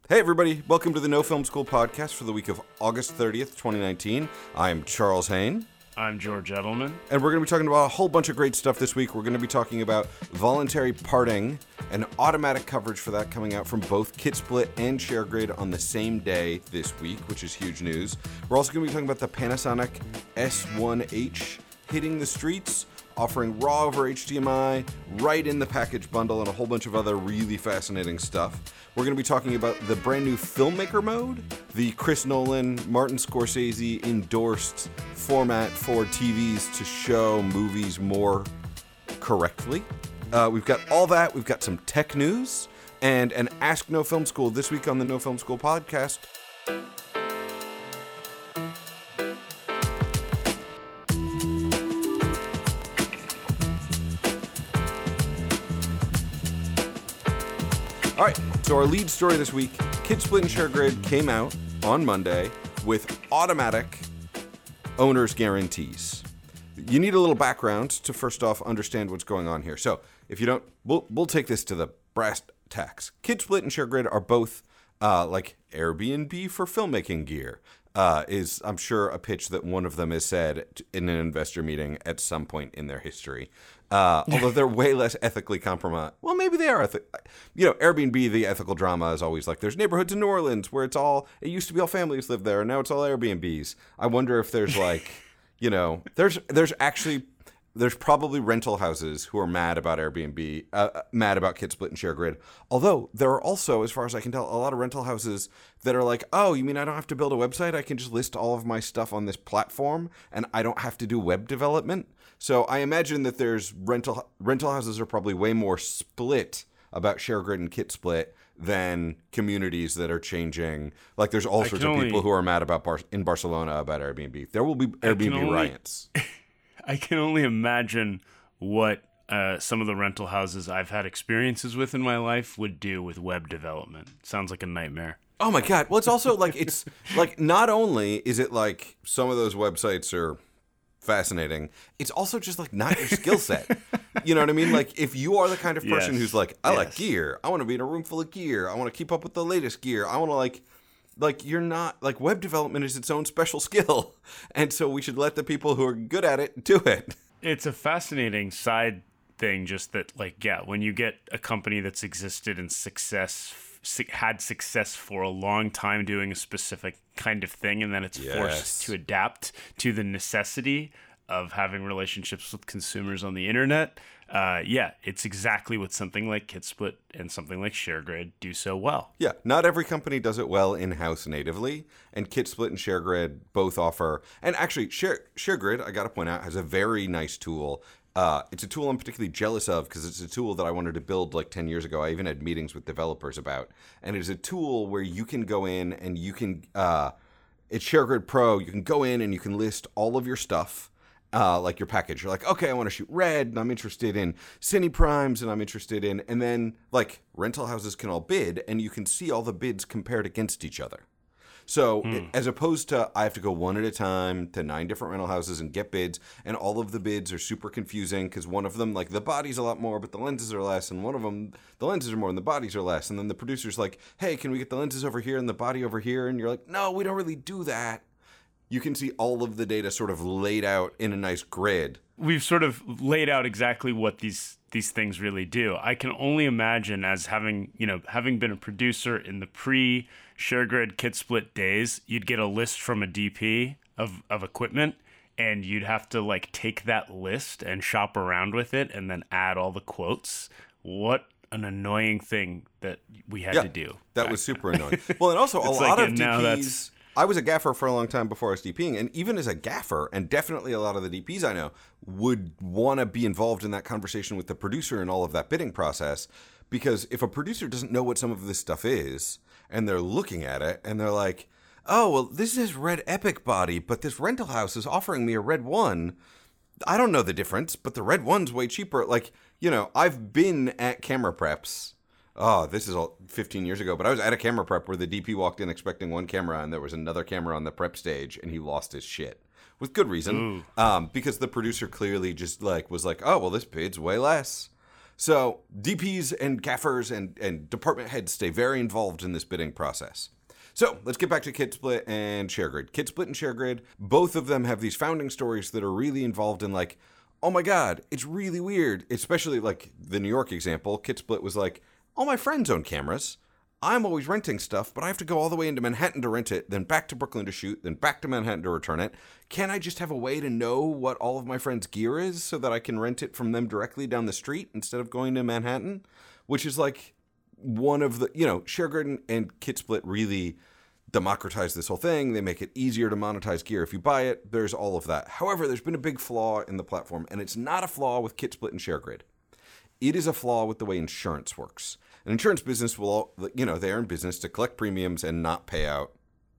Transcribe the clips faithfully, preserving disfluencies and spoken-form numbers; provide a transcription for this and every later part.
Hey everybody, welcome to the No Film School podcast for the week of August thirtieth, twenty nineteen. I'm Charles Hain. I'm George Edelman. And we're going to be talking about a whole bunch of great stuff this week. We're going to be talking about voluntary parting and automatic coverage for that coming out from both KitSplit and ShareGrid on the same day this week, which is huge news. We're also going to be talking about the Panasonic S one H hitting the streets, offering RAW over H D M I, right in the package bundle, and a whole bunch of other really fascinating stuff. We're going to be talking about the brand new Filmmaker Mode, the Chris Nolan, Martin Scorsese endorsed format for T Vs to show movies more correctly. Uh, we've got all that. We've got some tech news and an Ask No Film School this week on the No Film School podcast. All right, so our lead story this week, KitSplit and ShareGrid came out on Monday with automatic owner's guarantees. You need a little background to first off understand what's going on here. So if you don't, we'll, we'll take this to the brass tacks. KitSplit and ShareGrid are both uh, like Airbnb for filmmaking gear. Uh, is, I'm sure, a pitch that one of them has said in an investor meeting at some point in their history. Uh, although they're way less ethically compromised. Well, maybe they are. Ethi- you know, Airbnb, the ethical drama is always like, there's neighborhoods in New Orleans where it's all, it used to be all families live there, and now it's all Airbnbs. I wonder if there's like, you know, there's there's actually, there's probably rental houses who are mad about Airbnb, uh, mad about KitSplit and ShareGrid. Although there are also, as far as I can tell, a lot of rental houses that are like, oh, you mean I don't have to build a website? I can just list all of my stuff on this platform, and I don't have to do web development. So I imagine that there's rental rental houses are probably way more split about ShareGrid and KitSplit than communities that are changing. Like there's all I sorts of only, people who are mad about Bar- in Barcelona about Airbnb. There will be Airbnb only, riots. I can only imagine what uh, some of the rental houses I've had experiences with in my life would do with web development. Sounds like a nightmare. Oh my God. Well, it's also like, it's like, not only is it like some of those websites are fascinating, it's also just like not your skill set. You know what I mean? Like if you are the kind of person yes. who's like, I yes. like gear, I want to be in a room full of gear, I want to keep up with the latest gear, I want to like like you're not like web development is its own special skill, and so we should let the people who are good at it do it. It's a fascinating side thing, just that like yeah when you get a company that's existed and success had success for a long time doing a specific kind of thing, and then it's yes. forced to adapt to the necessity of having relationships with consumers on the internet. Uh, yeah, it's exactly what something like KitSplit and something like ShareGrid do so well. Yeah, not every company does it well in-house natively, and KitSplit and ShareGrid both offer, and actually Share, ShareGrid, I got to point out, has a very nice tool. Uh, it's a tool I'm particularly jealous of because it's a tool that I wanted to build like ten years ago. I even had meetings with developers about. And it is a tool where you can go in and you can, uh, it's ShareGrid Pro, you can go in and you can list all of your stuff, uh, like your package. You're like, okay, I want to shoot Red, and I'm interested in Cine Primes, and I'm interested in, and then like rental houses can all bid, and you can see all the bids compared against each other. So mm. as opposed to I have to go one at a time to nine different rental houses and get bids, and all of the bids are super confusing because one of them, like the body's a lot more, but the lenses are less, and one of them, the lenses are more and the bodies are less. And then the producer's like, hey, can we get the lenses over here and the body over here? And you're like, no, we don't really do that. You can see all of the data sort of laid out in a nice grid. We've sort of laid out exactly what these these things really do. I can only imagine, as having, you know, having been a producer in the pre ShareGrid KitSplit days, you'd get a list from a D P of, of equipment, and you'd have to like take that list and shop around with it and then add all the quotes. What an annoying thing that we had yeah, to do. That was super annoying. Well, and also a lot like, of D Ps... I was a gaffer for a long time before I was DPing, and even as a gaffer, and definitely a lot of the D Ps I know, would want to be involved in that conversation with the producer and all of that bidding process, because if a producer doesn't know what some of this stuff is, and they're looking at it, and they're like, oh, well, this is Red Epic body, but this rental house is offering me a Red one. I don't know the difference, but the Red one's way cheaper. Like, you know, I've been at camera preps. Oh, this is all fifteen years ago, but I was at a camera prep where the D P walked in expecting one camera and there was another camera on the prep stage and he lost his shit. With good reason. Um, because the producer clearly just like was like, oh, well, this bid's way less. So D Ps and gaffers and, and department heads stay very involved in this bidding process. So let's get back to KidSplit and ShareGrid. KidSplit and ShareGrid, both of them have these founding stories that are really involved in like, oh my God, it's really weird. Especially like the New York example, KidSplit was like, all my friends own cameras. I'm always renting stuff, but I have to go all the way into Manhattan to rent it, then back to Brooklyn to shoot, then back to Manhattan to return it. Can I just have a way to know what all of my friends' gear is so that I can rent it from them directly down the street instead of going to Manhattan? Which is like one of the, you know, ShareGrid and, and KidSplit really democratize this whole thing. They make it easier to monetize gear if you buy it. There's all of that. However, there's been a big flaw in the platform, and it's not a flaw with KidSplit and ShareGrid. It is a flaw with the way insurance works. An insurance business will, you know, they're in business to collect premiums and not pay out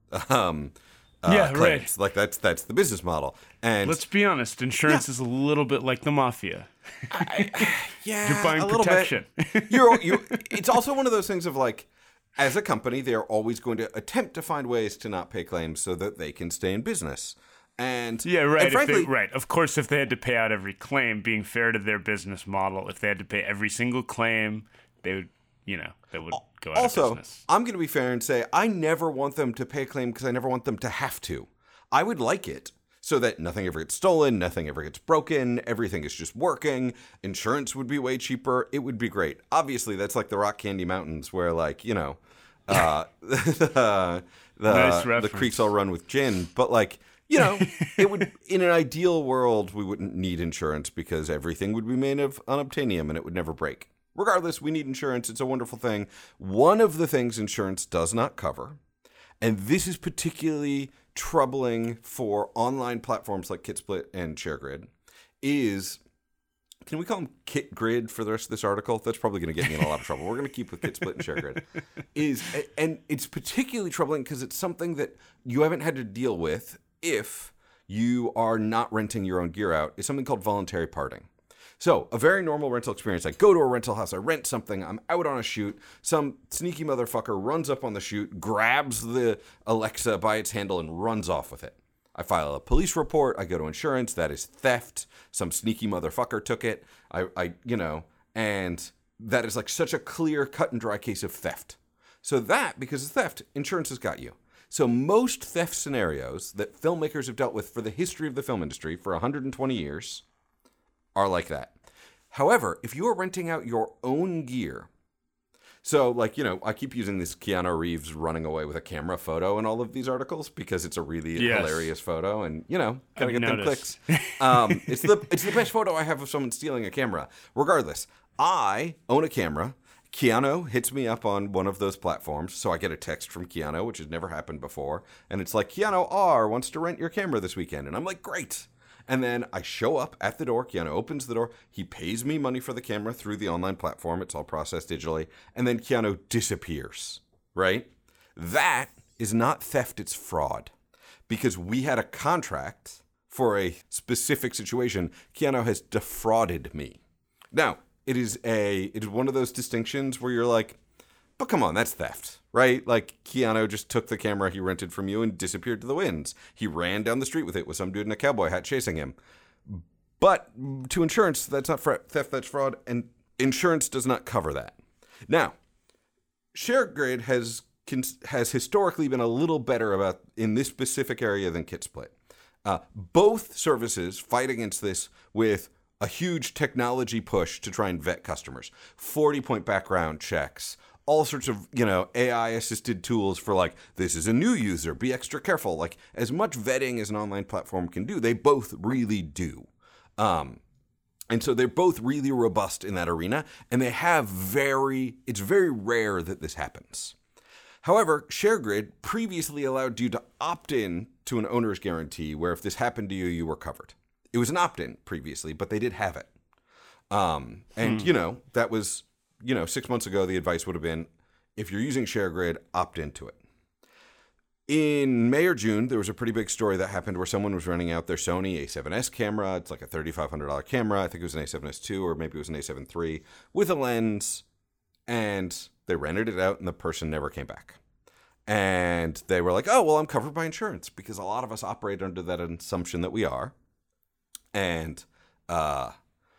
um, uh, yeah, claims. right. Like that's that's the business model. And let's be honest, insurance yeah. is a little bit like the mafia. I, yeah, you're buying a little protection. Bit. You're, you. It's also one of those things of like, as a company, they are always going to attempt to find ways to not pay claims so that they can stay in business. And yeah, right. And frankly, if they, right. Of course, if they had to pay out every claim, being fair to their business model, if they had to pay every single claim, they would, you know, they would go out also, of business. I'm going to be fair and say I never want them to pay a claim because I never want them to have to. I would like it so that nothing ever gets stolen, nothing ever gets broken, everything is just working. Insurance would be way cheaper. It would be great. Obviously, that's like the Rock Candy Mountains where, like, you know, uh, the, the, nice the creeks all run with gin. But, like, you know, it would, in an ideal world, we wouldn't need insurance because everything would be made of unobtainium and it would never break. Regardless, we need insurance. It's a wonderful thing. One of the things insurance does not cover, and this is particularly troubling for online platforms like KidSplit and ShareGrid, is, can we call them KitGrid for the rest of this article? That's probably going to get me in a lot of trouble. We're going to keep with KidSplit and ShareGrid. Is, and it's particularly troubling because it's something that you haven't had to deal with if you are not renting your own gear out, is something called voluntary parting. So, a very normal rental experience. I go to a rental house, I rent something, I'm out on a shoot, some sneaky motherfucker runs up on the shoot, grabs the Alexa by its handle, and runs off with it. I file a police report, I go to insurance, that is theft, some sneaky motherfucker took it, I, I you know, and that is like such a clear, cut and dry case of theft. So that, because it's theft, insurance has got you. So most theft scenarios that filmmakers have dealt with for the history of the film industry for one hundred twenty years are like that. However, if you are renting out your own gear, so like, you know, I keep using this Keanu Reeves running away with a camera photo in all of these articles because it's a really yes. hilarious photo and, you know, gotta I've get noticed. them clicks. Um, it's the it's the best photo I have of someone stealing a camera. Regardless, I own a camera. Keanu hits me up on one of those platforms, so I get a text from Keanu, which has never happened before, and it's like, Keanu R wants to rent your camera this weekend, and I'm like, great. And then I show up at the door, Keanu opens the door, he pays me money for the camera through the online platform, it's all processed digitally, and then Keanu disappears, right? That is not theft, it's fraud. Because we had a contract for a specific situation, Keanu has defrauded me. Now, It is a it is one of those distinctions where you're like, but come on, that's theft, right? Like Keanu just took the camera he rented from you and disappeared to the winds. He ran down the street with it with some dude in a cowboy hat chasing him. But to insurance, that's not theft, that's fraud, and insurance does not cover that. Now, ShareGrid has has historically been a little better about in this specific area than KidSplit. Uh, both services fight against this with a huge technology push to try and vet customers. forty-point background checks, all sorts of, you know, A I-assisted tools for like, this is a new user, be extra careful. Like, as much vetting as an online platform can do, they both really do. Um, and so they're both really robust in that arena, and they have very, it's very rare that this happens. However, ShareGrid previously allowed you to opt in to an owner's guarantee where if this happened to you, you were covered. It was an opt-in previously, but they did have it. Um, and, hmm. you know, that was, you know, six months ago, the advice would have been, if you're using ShareGrid, opt into it. In May or June, there was a pretty big story that happened where someone was renting out their Sony A seven S camera. It's like a thirty-five hundred dollars camera. I think it was an A seven S two or maybe it was an A seven three with a lens. And they rented it out and the person never came back. And they were like, oh, well, I'm covered by insurance because a lot of us operate under that assumption that we are. And uh,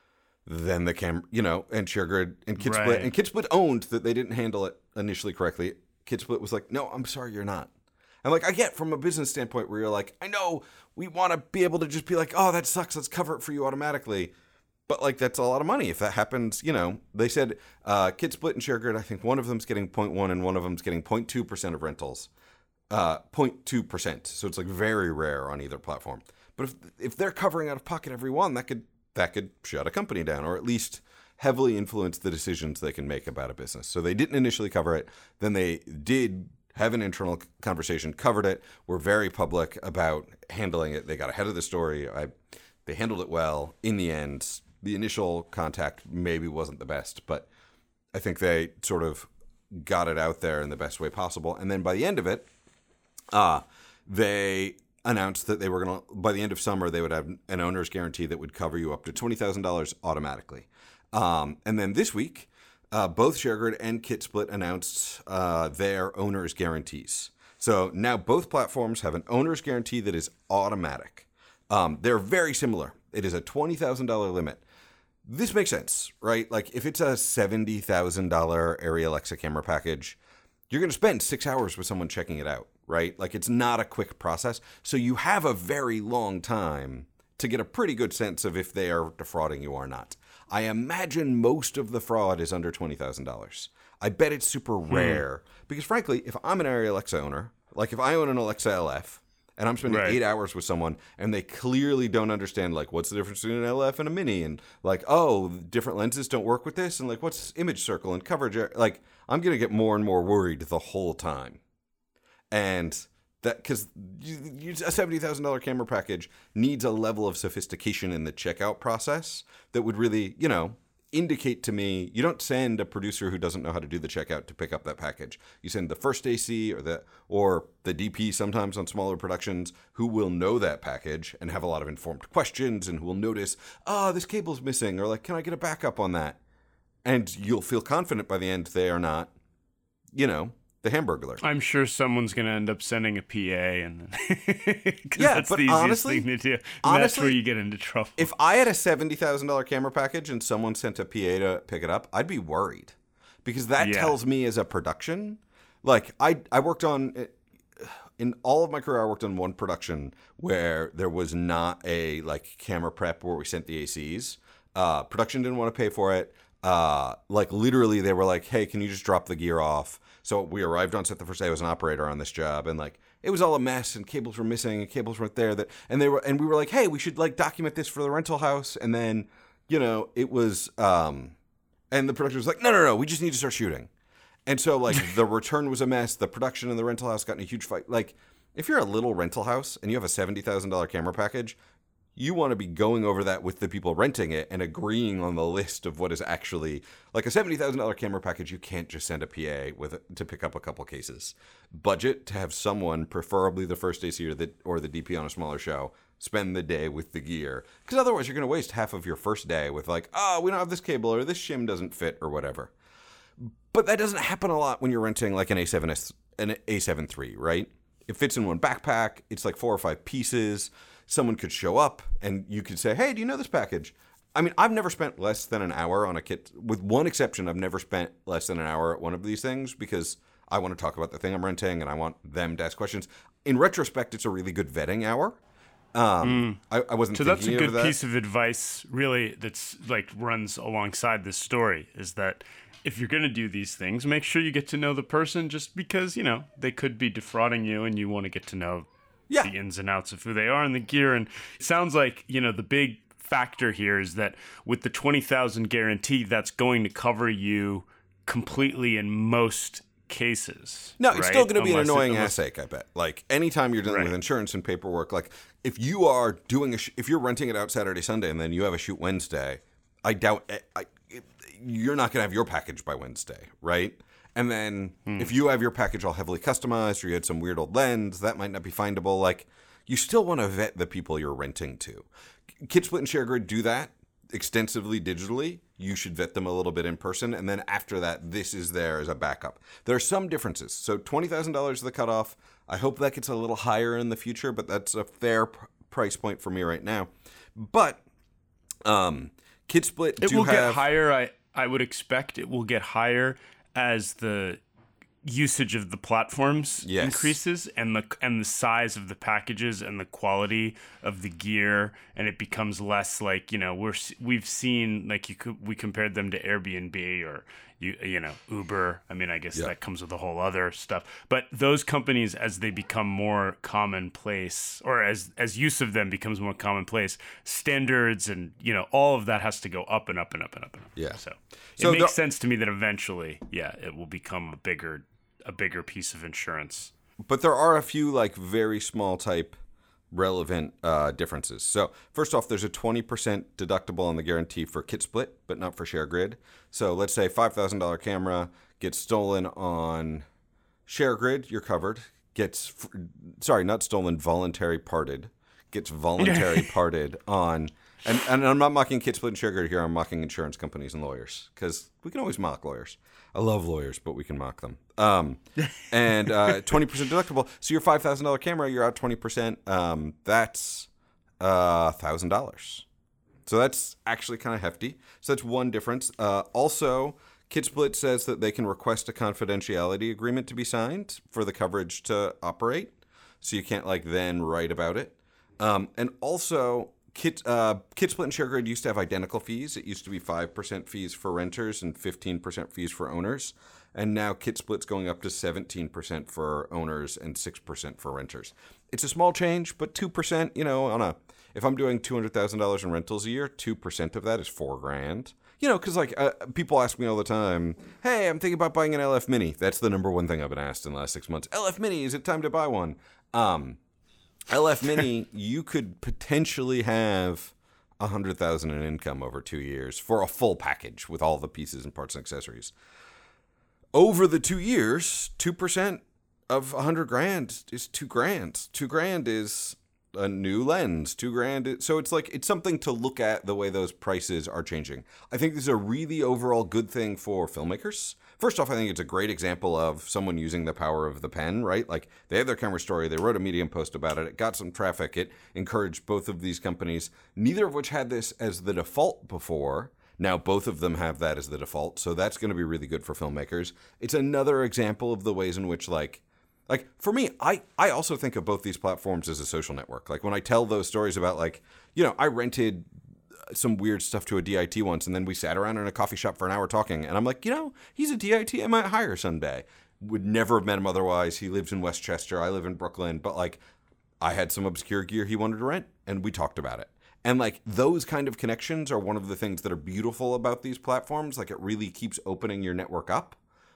then the cam, you know, and ShareGrid and KidSplit Right. and KidSplit owned that they didn't handle it initially correctly. KidSplit was like, no, I'm sorry, you're not. And like, I get from a business standpoint where you're like, I know we want to be able to just be like, oh, that sucks. Let's cover it for you automatically. But like, that's a lot of money. If that happens, you know, they said uh, KidSplit and ShareGrid, I think one of them's getting zero point one and one of them's getting zero point two percent of rentals. Uh, zero point two percent. So it's like very rare on either platform. But if if they're covering out of pocket every one, that could that could shut a company down, or at least heavily influence the decisions they can make about a business. So they didn't initially cover it. Then they did have an internal conversation, covered it, were very public about handling it. They got ahead of the story. I, they handled it well. In the end, the initial contact maybe wasn't the best, but I think they sort of got it out there in the best way possible. And then by the end of it, uh, they announced that they were going to, by the end of summer, they would have an owner's guarantee that would cover you up to twenty thousand dollars automatically. Um, and then this week, uh, both ShareGrid and KidSplit announced uh, their owner's guarantees. So now both platforms have an owner's guarantee that is automatic. Um, they're very similar. It is a twenty thousand dollars limit. This makes sense, right? Like if it's a seventy thousand dollars Arri Alexa camera package, you're going to spend six hours with someone checking it out, right? Like it's not a quick process. So you have a very long time to get a pretty good sense of if they are defrauding you or not. I imagine most of the fraud is under twenty thousand dollars. I bet it's super rare hmm. because frankly, if I'm an Arri Alexa owner, like if I own an Alexa L F, and I'm spending right. eight hours with someone, and they clearly don't understand, like, what's the difference between an L F and a Mini? And, like, oh, different lenses don't work with this? And, like, what's image circle and coverage? Like, I'm going to get more and more worried the whole time. And that, because a seventy thousand dollars camera package needs a level of sophistication in the checkout process that would really, you know, indicate to me, you don't send a producer who doesn't know how to do the checkout to pick up that package. You send the first A C or the or the D P sometimes on smaller productions who will know that package and have a lot of informed questions and who will notice, oh, this cable's missing, or like, can I get a backup on that? And you'll feel confident by the end they are not, you know, the Hamburglar. I'm sure someone's going to end up sending a P A, and yeah, that's but the easiest honestly, thing to do. And honestly, that's where you get into trouble. If I had a seventy thousand dollars camera package and someone sent a P A to pick it up, I'd be worried because that yeah. tells me as a production, like I I worked on in all of my career, I worked on one production where there was not a like camera prep where we sent the A Cs. Uh, production didn't want to pay for it. Uh, like literally, they were like, "Hey, can you just drop the gear off?" So we arrived on set the first day. I was an operator on this job, and like it was all a mess, and cables were missing, and cables weren't there. That and they were, and we were like, "Hey, we should like document this for the rental house." And then, you know, it was, um, and the production was like, "No, no, no, we just need to start shooting." And so like the return was a mess. The production and the rental house got in a huge fight. Like if you're a little rental house and you have a seventy thousand dollars camera package, you want to be going over that with the people renting it and agreeing on the list of what is actually like a seventy thousand dollars camera package. You can't just send a P A with it to pick up a couple cases. Budget to have someone, preferably the first A C or the, or the D P on a smaller show, spend the day with the gear. Because otherwise you're going to waste half of your first day with like, oh, we don't have this cable or this shim doesn't fit or whatever. But that doesn't happen a lot when you're renting like an A seven S, an A seven three, right? It fits in one backpack. It's like four or five pieces. Someone could show up and you could say, hey, do you know this package? I mean, I've never spent less than an hour on a kit. With one exception, I've never spent less than an hour at one of these things because I want to talk about the thing I'm renting and I want them to ask questions. In retrospect, it's a really good vetting hour. Um, mm. I, I wasn't so thinking that's a good of that. piece of advice, really, that's like runs alongside this story, is that if you're going to do these things, make sure you get to know the person, just because, you know, they could be defrauding you and you want to get to know yeah. the ins and outs of who they are and the gear. And it sounds like, you know, the big factor here is that with the twenty thousand guarantee, that's going to cover you completely in most cases. No, it's right? still going to be unless an annoying it, unless, ass ache, I bet. Like anytime you're dealing right. with insurance and paperwork, like if you are doing a, sh- if you're renting it out Saturday, Sunday, and then you have a shoot Wednesday, I doubt I, I, you're not going to have your package by Wednesday, right? And then hmm. if you have your package all heavily customized or you had some weird old lens, that might not be findable. Like you still want to vet the people you're renting to. KidSplit and ShareGrid do that extensively digitally. You should vet them a little bit in person. And then after that, this is there as a backup. There are some differences. So twenty thousand dollars is the cutoff. I hope that gets a little higher in the future, but that's a fair pr- price point for me right now. But um, KidSplit It do will have... get higher. I, I would expect it will get higher as the usage of the platforms Yes. increases and the and the size of the packages and the quality of the gear, and it becomes less like, you know, we're we've seen like you could we compared them to Airbnb or you you know Uber. I mean, I guess Yeah. that comes with a whole other stuff. But those companies, as they become more commonplace, or as as use of them becomes more commonplace, standards and, you know, all of that has to go up and up and up and up and up. Yeah. So it So makes the- sense to me that eventually, yeah, it will become a bigger a bigger piece of insurance. But there are a few like very small type relevant uh, differences. So first off, there's a twenty percent deductible on the guarantee for KidSplit, but not for ShareGrid. So let's say five thousand dollars camera gets stolen on ShareGrid, you're covered. Gets, f- sorry, not stolen, voluntary parted. Gets voluntary parted on, and, and I'm not mocking KidSplit and ShareGrid here, I'm mocking insurance companies and lawyers, because we can always mock lawyers. I love lawyers, but we can mock them. Um, and uh, twenty percent deductible. So your five thousand dollars camera, you're out twenty percent. Um, that's uh, one thousand dollars. So that's actually kind of hefty. So that's one difference. Uh, also, KidSplit says that they can request a confidentiality agreement to be signed for the coverage to operate. So you can't like then write about it. Um, and also, Kid, uh, KidSplit and ShareGrid used to have identical fees. It used to be five percent fees for renters and fifteen percent fees for owners. And now KidSplit's going up to seventeen percent for owners and six percent for renters. It's a small change, but two percent, you know, on a, if I'm doing two hundred thousand dollars in rentals a year, two percent of that is four grand. You know, because like uh, people ask me all the time, hey, I'm thinking about buying an L F Mini. That's the number one thing I've been asked in the last six months. L F Mini, is it time to buy one? Um, L F Mini, you could potentially have one hundred thousand dollars in income over two years for a full package with all the pieces and parts and accessories. Over the two years, two percent of one hundred grand is two grand. Two grand is a new lens. Two grand. Is, so it's like, it's something to look at the way those prices are changing. I think this is a really overall good thing for filmmakers. First off, I think it's a great example of someone using the power of the pen, right? Like they had their camera story, they wrote a Medium post about it, it got some traffic, it encouraged both of these companies, neither of which had this as the default before. Now both of them have that as the default, so that's going to be really good for filmmakers. It's another example of the ways in which, like, like for me, I, I also think of both these platforms as a social network. Like when I tell those stories about, like, you know, I rented some weird stuff to a D I T once, and then we sat around in a coffee shop for an hour talking, and I'm like, you know, he's a D I T I might hire someday. Would never have met him otherwise. He lives in Westchester. I live in Brooklyn. But, like, I had some obscure gear he wanted to rent, and we talked about it. And, like, those kind of connections are one of the things that are beautiful about these platforms. Like, it really keeps opening your network up.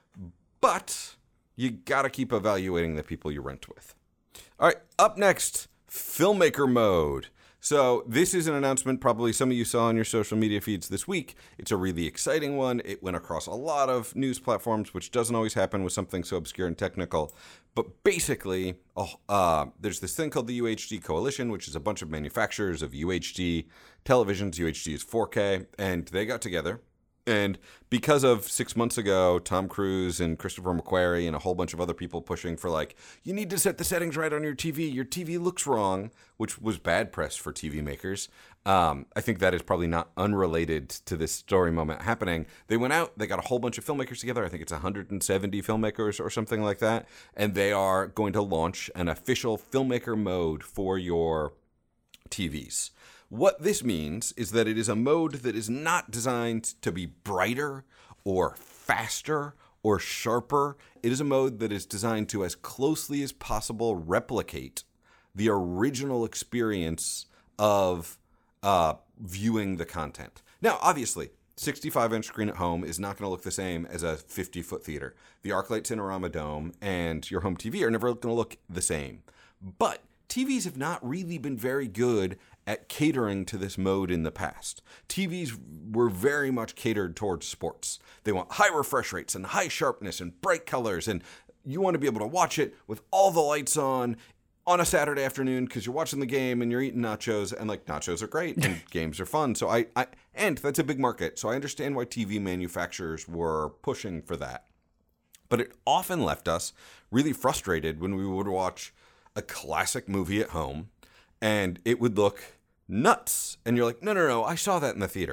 But you got to keep evaluating the people you rent with. All right, up next, Filmmaker Mode. So this is an announcement probably some of you saw on your social media feeds this week. It's a really exciting one. It went across a lot of news platforms, which doesn't always happen with something so obscure and technical. But basically, uh, there's this thing called the U H D Coalition, which is a bunch of manufacturers of U H D televisions. U H D is four K, and they got together. And because of six months ago, Tom Cruise and Christopher McQuarrie and a whole bunch of other people pushing for, like, you need to set the settings right on your T V. Your T V looks wrong, which was bad press for T V makers. Um, I think that is probably not unrelated to this story moment happening. They went out, they got a whole bunch of filmmakers together. I think it's one hundred seventy filmmakers or something like that. And they are going to launch an official filmmaker mode for your T Vs. What this means is that it is a mode that is not designed to be brighter or faster or sharper. It is a mode that is designed to, as closely as possible, replicate the original experience of uh, viewing the content. Now, obviously, sixty-five inch screen at home is not going to look the same as a fifty foot theater. The ArcLight Cinerama Dome and your home T V are never going to look the same. But T Vs have not really been very good at catering to this mode in the past. T Vs were very much catered towards sports. They want high refresh rates and high sharpness and bright colors, and you want to be able to watch it with all the lights on on a Saturday afternoon because you're watching the game and you're eating nachos, and, like, nachos are great and games are fun. So I, I and that's a big market. So I understand why T V manufacturers were pushing for that. But it often left us really frustrated when we would watch a classic movie at home and it would look nuts. And you're like, no, no, no, I saw that in the theater.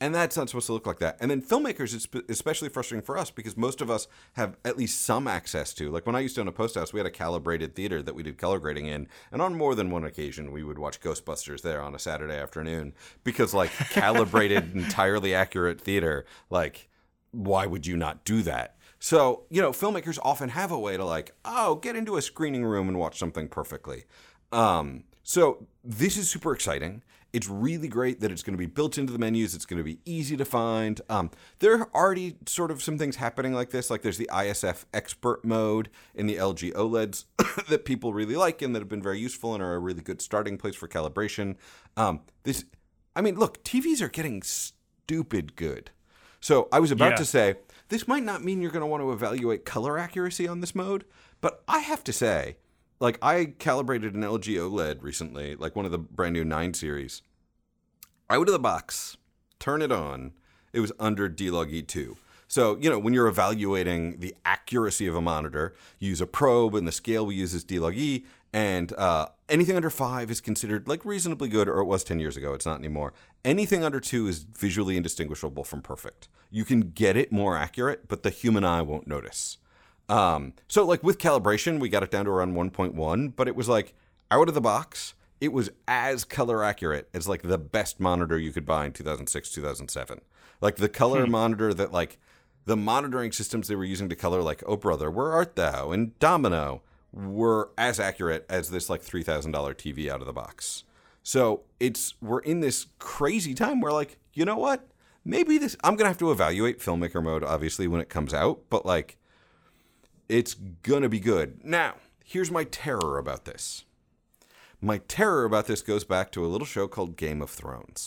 And that's not supposed to look like that. And then filmmakers, it's especially frustrating for us because most of us have at least some access to. Like when I used to own a post house, we had a calibrated theater that we did color grading in. And on more than one occasion, we would watch Ghostbusters there on a Saturday afternoon because like calibrated, entirely accurate theater, like why would you not do that? So, you know, filmmakers often have a way to like, oh, get into a screening room and watch something perfectly. Um, so this is super exciting. It's really great that it's going to be built into the menus. It's going to be easy to find. Um, there are already sort of some things happening like this. Like there's the I S F expert mode in the L G OLEDs that people really like and that have been very useful and are a really good starting place for calibration. Um, this, I mean, look, T Vs are getting stupid good. So I was about yeah. to say, this might not mean you're going to want to evaluate color accuracy on this mode, but I have to say, like I calibrated an L G OLED recently, like one of the brand new nine series. Out of the box, turn it on. It was under D Log E two. So, you know, when you're evaluating the accuracy of a monitor, you use a probe and the scale we use is D Log E. And uh, anything under five is considered like reasonably good, or it was ten years ago. It's not anymore. Anything under two is visually indistinguishable from perfect. You can get it more accurate, but the human eye won't notice. Um, so like with calibration, we got it down to around one point one, but it was like out of the box, it was as color accurate as like the best monitor you could buy in two thousand six, two thousand seven. Like the color hmm. monitor that like the monitoring systems they were using to color like Oh Brother, Where Art Thou and Domino were as accurate as this like three thousand dollars T V out of the box. So it's, we're in this crazy time where like, you know what? Maybe this, I'm going to have to evaluate filmmaker mode obviously when it comes out, but like it's going to be good. Now, here's my terror about this. My terror about this goes back to a little show called Game of Thrones.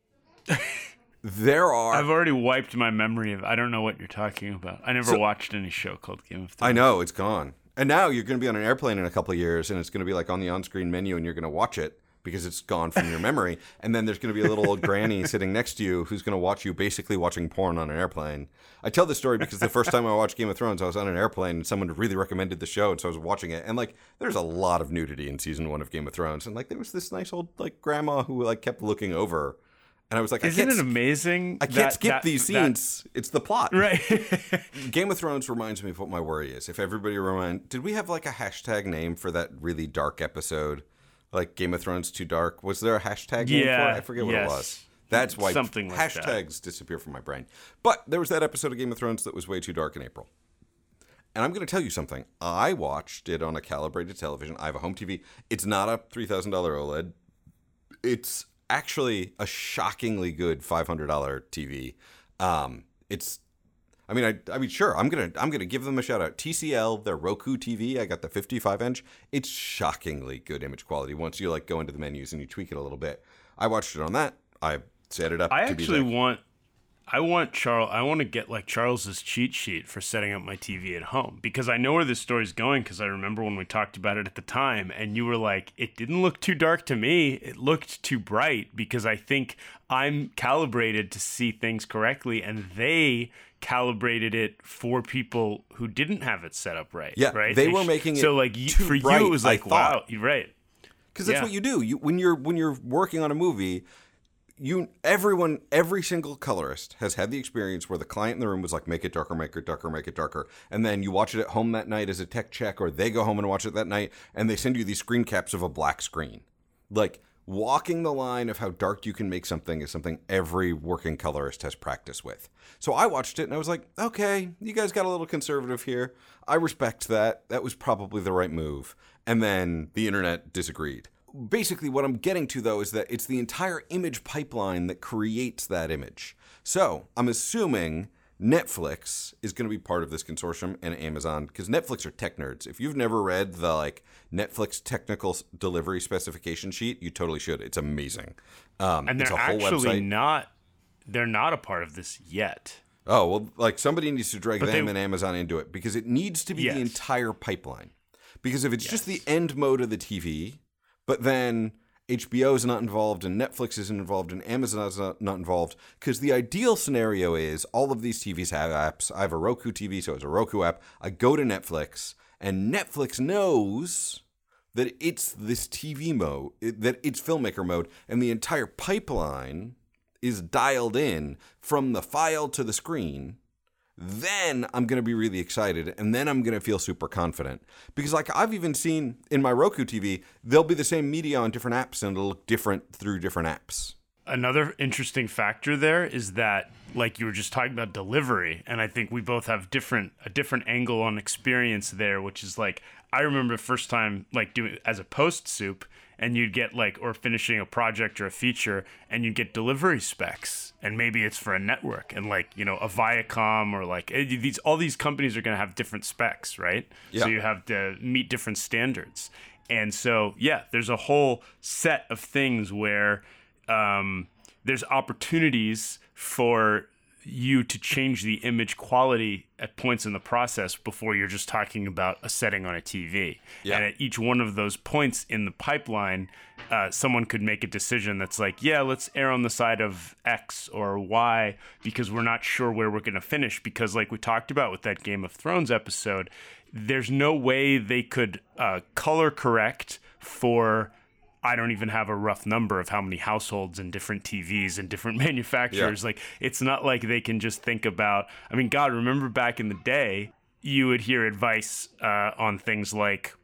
There are... I've already wiped my memory of... I don't know what you're talking about. I never so, watched any show called Game of Thrones. I know, it's gone. And now you're going to be on an airplane in a couple of years, and it's going to be like on the on-screen menu, and you're going to watch it because it's gone from your memory. And then there's going to be a little old granny sitting next to you who's going to watch you basically watching porn on an airplane. I tell this story because the first time I watched Game of Thrones, I was on an airplane, and someone really recommended the show, and so I was watching it. And, like, there's a lot of nudity in season one of Game of Thrones. And, like, there was this nice old, like, grandma who, like, kept looking over. And I was like, Isn't I can't, it amazing? I can't that, skip that, these scenes. That... It's the plot. Right. Game of Thrones reminds me of what my worry is. If everybody remind, did we have like a hashtag name for that really dark episode? Like Game of Thrones Too Dark? Was there a hashtag name yeah, for it? I forget what yes. it was. That's why Something like hashtags that. disappear from my brain. But there was that episode of Game of Thrones that was way too dark in April. And I'm going to tell you something. I watched it on a calibrated television. I have a home T V. It's not a three thousand dollars OLED. It's actually a shockingly good five hundred dollars T V. Um, it's, I mean, I, I mean, sure, I'm gonna, I'm gonna give them a shout out. T C L, their Roku T V, I got the fifty-five inch. It's shockingly good image quality once you like go into the menus and you tweak it a little bit. I watched it on that. I set it up. I to actually be like, want. I want Charles. I want to get like Charles's cheat sheet for setting up my T V at home because I know where this story's going. Because I remember when we talked about it at the time, and you were like, "It didn't look too dark to me. It looked too bright." Because I think I'm calibrated to see things correctly, and they calibrated it for people who didn't have it set up right. Yeah, right. they were making it so like too for bright, you, it was like, wow, you're right. Because that's yeah. what you do. You when you're when you're working on a movie. You, everyone, every single colorist has had the experience where the client in the room was like, make it darker, make it darker, make it darker. And then you watch it at home that night as a tech check, or they go home and watch it that night, and they send you these screen caps of a black screen. Like, walking the line of how dark you can make something is something every working colorist has practice with. So I watched it, and I was like, okay, you guys got a little conservative here. I respect that. That was probably the right move. And then the internet disagreed. Basically, what I'm getting to, though, is that it's the entire image pipeline that creates that image. So I'm assuming Netflix is going to be part of this consortium and Amazon, because Netflix are tech nerds. If you've never read the like Netflix technical delivery specification sheet, you totally should. It's amazing. Um, and they're it's a whole actually website. not. They're not a part of this yet. Oh, well, like somebody needs to drag But them they- and Amazon into it, because it needs to be Yes. the entire pipeline. Because if it's just the Yes. end mode of the T V, but then H B O is not involved and Netflix isn't involved and Amazon is not, not involved, because the ideal scenario is all of these T Vs have apps. I have a Roku T V, so it's a Roku app. I go to Netflix, and Netflix knows that it's this T V mode, that it's filmmaker mode, and the entire pipeline is dialed in from the file to the screen, then I'm going to be really excited, and then I'm going to feel super confident. Because like I've even seen in my Roku T V, there'll be the same media on different apps, and it'll look different through different apps. Another interesting factor there is that, like you were just talking about delivery, and I think we both have different a different angle on experience there, which is like, I remember the first time like doing as a post soup, and you'd get like, or finishing a project or a feature, and you'd get delivery specs, and maybe it's for a network, and like, you know, a Viacom or like these, all these companies are going to have different specs, right? Yeah. So you have to meet different standards. And so, yeah, there's a whole set of things where um, there's opportunities for you to change the image quality at points in the process before you're just talking about a setting on a T V. Yeah. And at each one of those points in the pipeline, uh, someone could make a decision that's like, yeah, let's err on the side of X or Y because we're not sure where we're going to finish. Because like we talked about with that Game of Thrones episode, there's no way they could uh, color correct for... I don't even have a rough number of how many households and different T Vs and different manufacturers. Yeah. Like, it's not like they can just think about, I mean, God, remember back in the day, you would hear advice uh, on things like,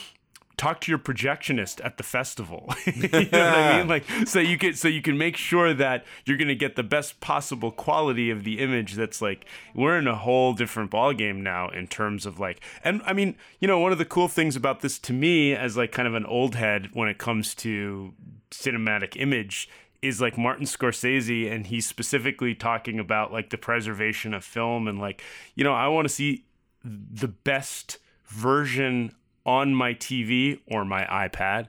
talk to your projectionist at the festival. You know what I mean? Like, so you can, so you can make sure that you're going to get the best possible quality of the image. That's like, we're in a whole different ballgame now in terms of like, and I mean, you know, one of the cool things about this to me as like kind of an old head when it comes to cinematic image is like Martin Scorsese, and he's specifically talking about like the preservation of film and like, you know, I want to see the best version on my T V or my iPad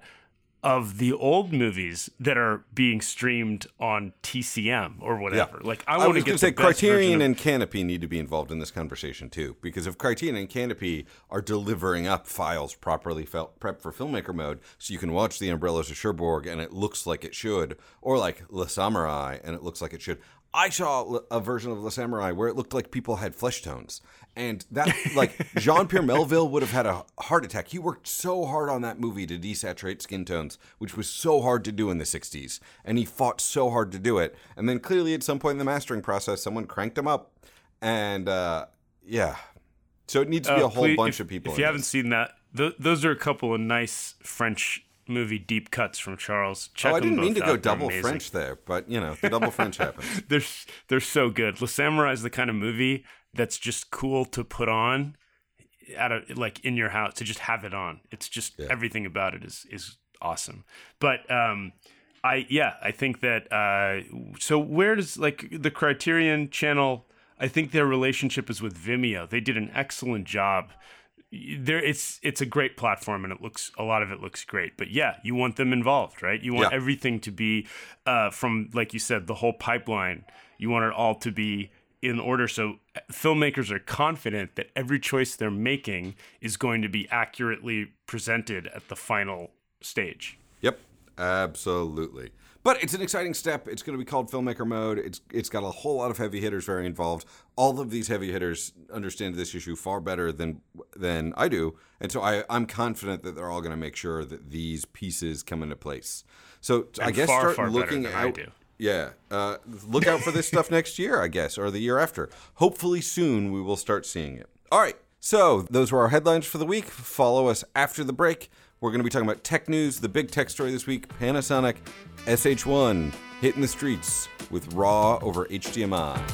of the old movies that are being streamed on T C M or whatever. Yeah. Like I, I want to get the say best Criterion of- and Canopy need to be involved in this conversation too, because if Criterion and Canopy are delivering up files properly fel- prepped for filmmaker mode, so you can watch The Umbrellas of Cherbourg and it looks like it should, or like Le Samurai and it looks like it should. I saw a version of Le Samurai where it looked like people had flesh tones. And that, like, Jean-Pierre Melville would have had a heart attack. He worked so hard on that movie to desaturate skin tones, which was so hard to do in the sixties. And he fought so hard to do it. And then clearly at some point in the mastering process, someone cranked him up. And, uh, yeah. So it needs to be Uh, a whole please, bunch if, of people. If in you haven't this. seen that, th- those are a couple of nice French movie deep cuts from Charles. Check Oh, I them didn't mean both to go out. They're double amazing. French there, but, you know, the double French happens. They're they're so good. Le Samurai is the kind of movie that's just cool to put on at a, like in your house, to just have it on. It's just Yeah. everything about it is is awesome. But um I yeah, I think that uh so where does like the Criterion channel, I think their relationship is with Vimeo. They did an excellent job. There, it's it's a great platform, and it looks a lot of it looks great. But yeah, you want them involved, right? You want Yeah. everything to be uh, from, like you said, the whole pipeline. You want it all to be in order, so filmmakers are confident that every choice they're making is going to be accurately presented at the final stage. Yep, absolutely. But it's an exciting step. It's going to be called Filmmaker Mode. It's It's got a whole lot of heavy hitters very involved. All of these heavy hitters understand this issue far better than than I do. And so I, I'm confident that they're all going to make sure that these pieces come into place. So I And guess far, start far better looking than out. I do. Yeah. Uh, look out for this stuff next year, I guess, or the year after. Hopefully soon we will start seeing it. All right. So those were our headlines for the week. Follow us after the break. We're going to be talking about tech news. The big tech story this week, Panasonic S H one hitting the streets with RAW over H D M I.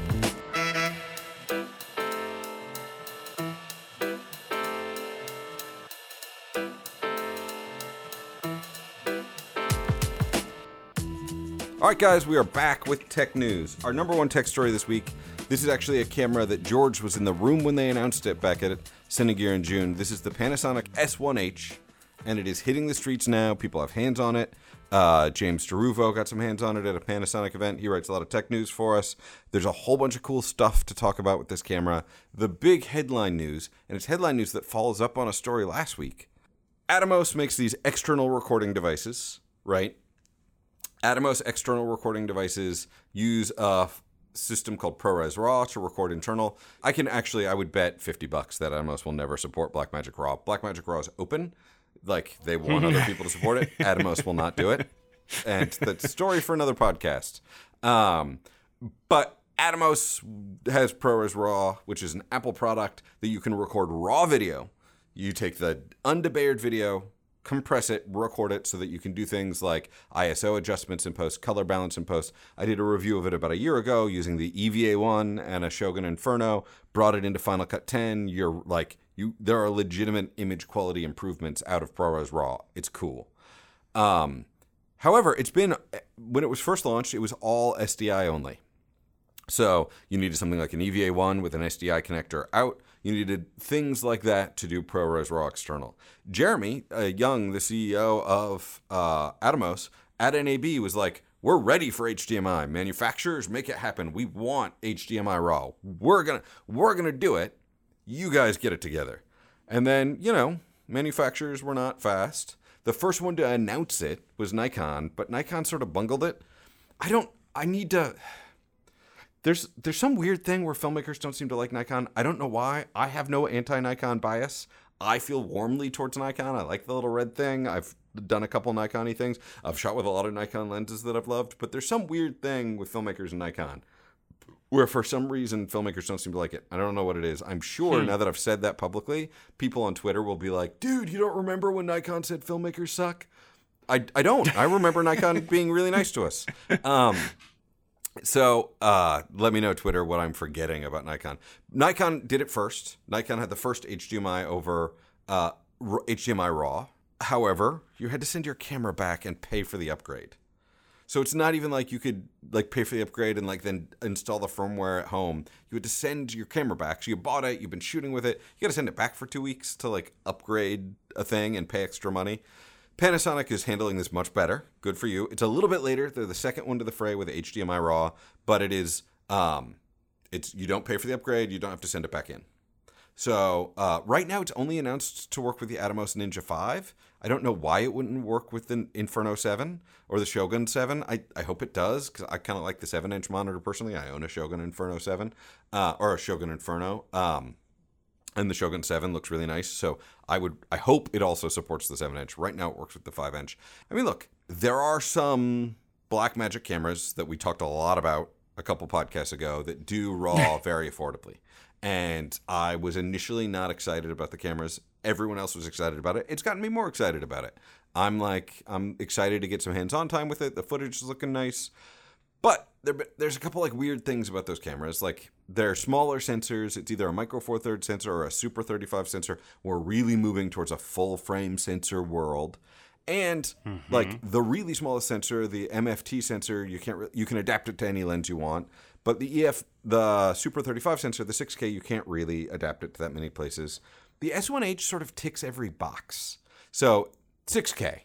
All right, guys, we are back with tech news. Our number one tech story this week. This is actually a camera that George was in the room when they announced it back at Cinegear in June. This is the Panasonic S one H, and it is hitting the streets now. People have hands on it. Uh, James Deruvo got some hands on it at a Panasonic event. He writes a lot of tech news for us. There's a whole bunch of cool stuff to talk about with this camera. The big headline news, and it's headline news that follows up on a story last week. Atomos makes these external recording devices, right? Atomos external recording devices use a system called ProRes RAW to record internal. I can actually, I would bet fifty bucks that Atomos will never support Blackmagic RAW. Blackmagic RAW is open. Like, they want other people to support it. Atomos will not do it. and that's a story for another podcast. Um, but Atomos has ProRes RAW, which is an Apple product that you can record raw video. You take the undebayered video, compress it, record it so that you can do things like I S O adjustments in post, color balance in post. I did a review of it about a year ago using the E V A one and a Shogun Inferno, brought it into Final Cut ten. You're like, you, there are legitimate image quality improvements out of ProRes RAW. It's cool. Um, however, it's been, when it was first launched, it was all S D I only. So you needed something like an E V A one with an S D I connector out. You needed things like that to do ProRes RAW external. Jeremy uh, Young, the C E O of uh, Atomos, at N A B was like, we're ready for H D M I. Manufacturers, make it happen. We want H D M I RAW. We're gonna we're gonna do it. You guys get it together. And then, you know, manufacturers were not fast. The first one to announce it was Nikon, but Nikon sort of bungled it. I don't, I need to... There's there's some weird thing where filmmakers don't seem to like Nikon. I don't know why. I have no anti-Nikon bias. I feel warmly towards Nikon. I like the little red thing. I've done a couple Nikon-y things. I've shot with a lot of Nikon lenses that I've loved. But there's some weird thing with filmmakers and Nikon where for some reason filmmakers don't seem to like it. I don't know what it is. I'm sure hmm. now that I've said that publicly, people on Twitter will be like, dude, you don't remember when Nikon said filmmakers suck? I, I don't. I remember Nikon being really nice to us. Um So uh, let me know, Twitter, what I'm forgetting about Nikon. Nikon did it first. Nikon had the first H D M I over uh, H D M I RAW. However, you had to send your camera back and pay for the upgrade. So it's not even like you could like pay for the upgrade and like then install the firmware at home. You had to send your camera back. So you bought it, you've been shooting with it. You got to send it back for two weeks to like upgrade a thing and pay extra money. Panasonic is handling this much better. Good for you. It's a little bit later. They're the second one to the fray with H D M I RAW, but it is, um, it's you don't pay for the upgrade. You don't have to send it back in. So uh, right now it's only announced to work with the Atomos Ninja five. I don't know why it wouldn't work with the Inferno seven or the Shogun seven. I, I hope it does because I kind of like the seven inch monitor personally. I own a Shogun Inferno seven uh, or a Shogun Inferno. Um, And the Shogun seven looks really nice, so I would, I hope it also supports the seven inch. Right now it works with the five inch. I mean, look, there are some Blackmagic cameras that we talked a lot about a couple podcasts ago that do RAW very affordably. And I was initially not excited about the cameras. Everyone else was excited about it. It's gotten me more excited about it. I'm like, I'm excited to get some hands-on time with it. The footage is looking nice. But there, there's a couple like weird things about those cameras. Like they're smaller sensors. It's either a micro four thirds sensor or a super thirty-five sensor. We're really moving towards a full frame sensor world. And mm-hmm. like the really smallest sensor, the M F T sensor, you can't re- you can adapt it to any lens you want. But the E F, the super thirty-five sensor, the six K, you can't really adapt it to that many places. The S one H sort of ticks every box. So six K,